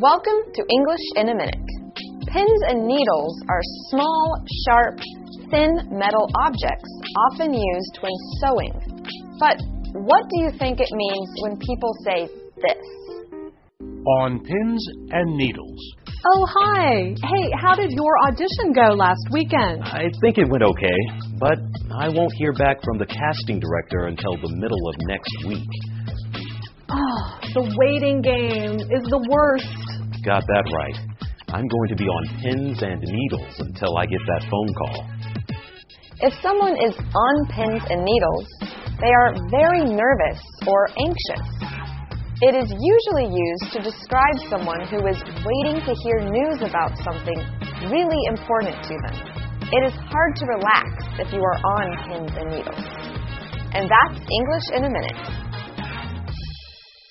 Welcome to English in a Minute. Pins and needles are small, sharp, thin metal objects often used when sewing. But what do you think it means when people say this? On pins and needles. Oh, hi. Hey, how did your audition go last weekend? I think it went okay, but I won't hear back from the casting director until the middle of next week. Oh, the waiting game is the worst. Got that right. I'm going to be on pins and needles until I get that phone call. If someone is on pins and needles, they are very nervous or anxious. It is usually used to describe someone who is waiting to hear news about something really important to them. It is hard to relax if you are on pins and needles. And that's English in a Minute.